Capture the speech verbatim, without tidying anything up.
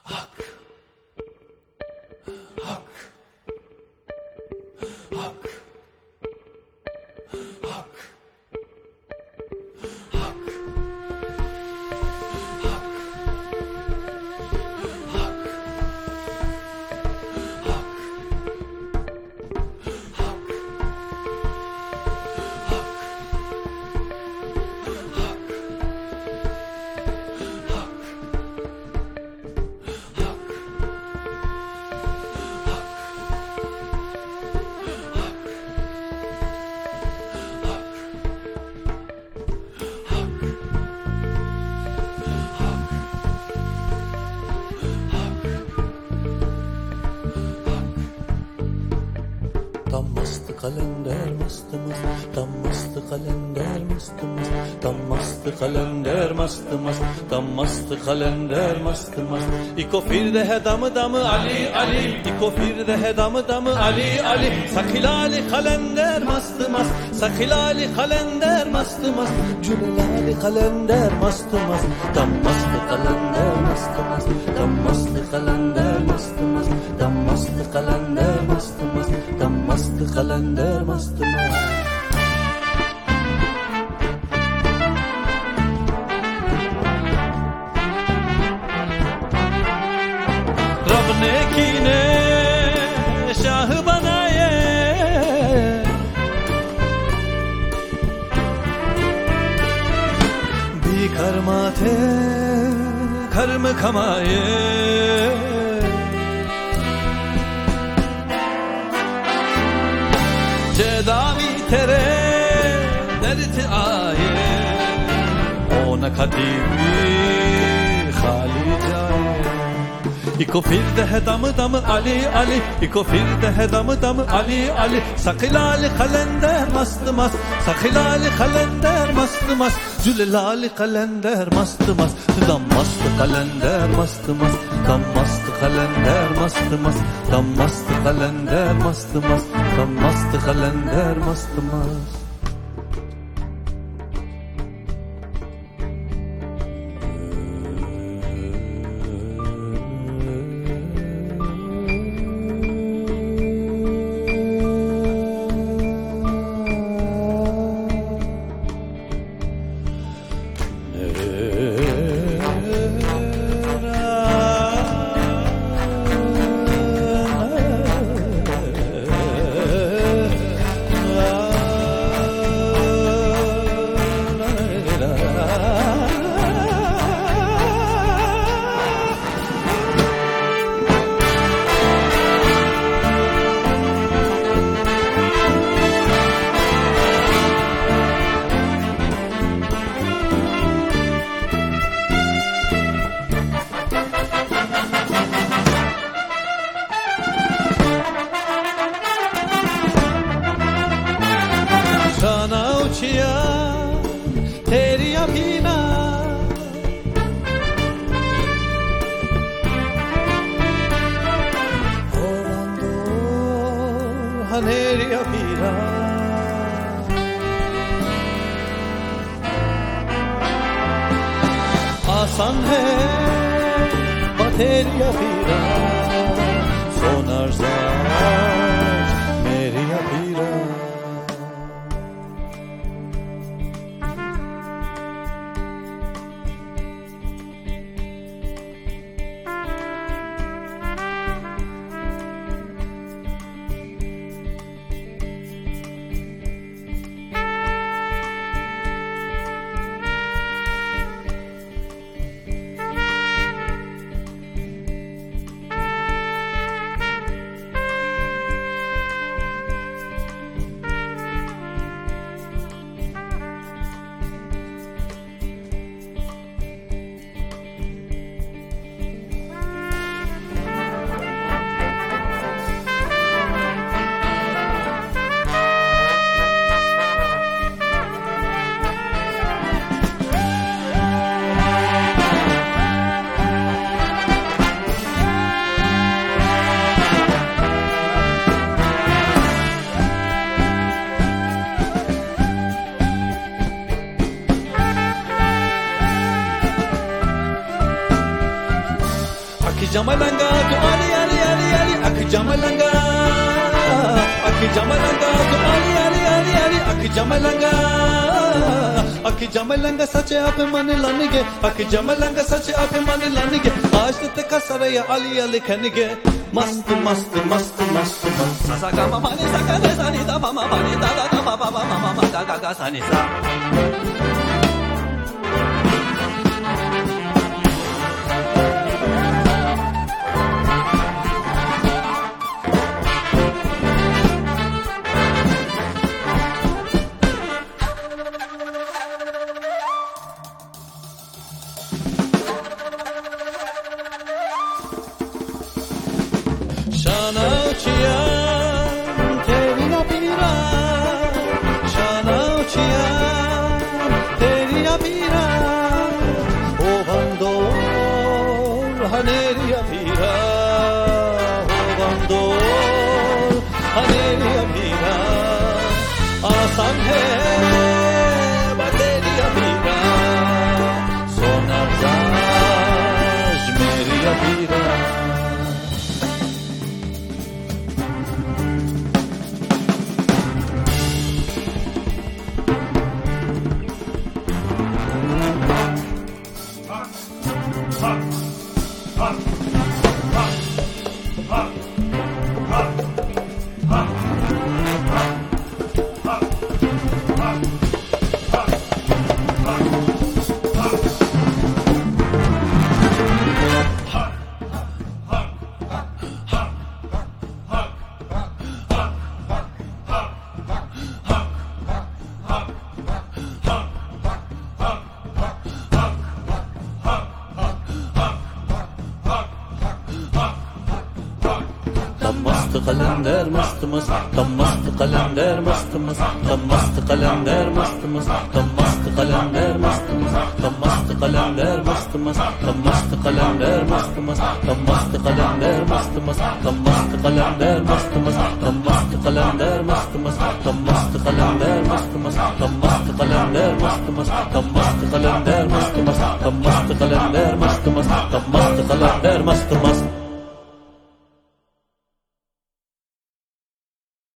Tam mastı kalender mastı mast, tam mastı kalender mastı mast, tam mastı kalender mastı mast, tam mastı kalender mastı mast. İko firde he damı damı Ali Ali, İko firde he damı damı Ali Ali. Sakilali kalender mastı mast, sakilali kalender mastı mast, cülelali kalender mastı mast, tam mastı kalender mastı mast, tam mastı kalender mastı mast, tam mastı kalender mastı mast, tam mastı kalender mastı mast. Rab ne kine şahı banaye, bir karmate karmı kamaye, cedavi tere derti aye, ona kadimi hali jaye. İko firde he damı damı Ali Ali, İko firde he damı damı Ali Ali. Sakilali kalender mastı mast, sakilali kalender mastı mast, cülelali kalender mastı mast, dam mastı kalender mastı mast, dam mastı kalender mastı mast, dam mastı kalender mastı mast, dam mastı kalender mastı mast. Sana uçuyan teriya pina, orando haneriya pina, asan hai bateriya pina, sonar zar meriya pina. jamalanga tu ali ali ali ali ak jamalanga ak jamalanga tu ali ali ali ali ak jamalanga ak jamalanga sache aap man lanige ak jamalanga sache aap man lanige aaj tak saraya ali ali khanige mast mast mast mast sa ga ma ma ni sa ga sa ni da ma ma ma ni da da da ma ma ma ma ma ga ga ga sa ni sa Shana uchiyan teri na pira Shana uchiyan teri na pira O bandor haneri na pira O bandor haneri na pira Aasan hai bateri na pira Sonar zaj meri na pira Mast kalender mastımız, tam mast kalender mastımız, tam mast kalender mastımız, tam mast kalender mastımız, tam mast kalender mastımız, tam mast kalender mastımız, tam mast kalender mastımız, tam mast kalender mastımız, tam mast kalender mastımız, tam mast kalender mastımız, tam mast kalender mastımız, tam mast kalender mastımız, tam mast kalender mastımız, tam mast kalender mastımız.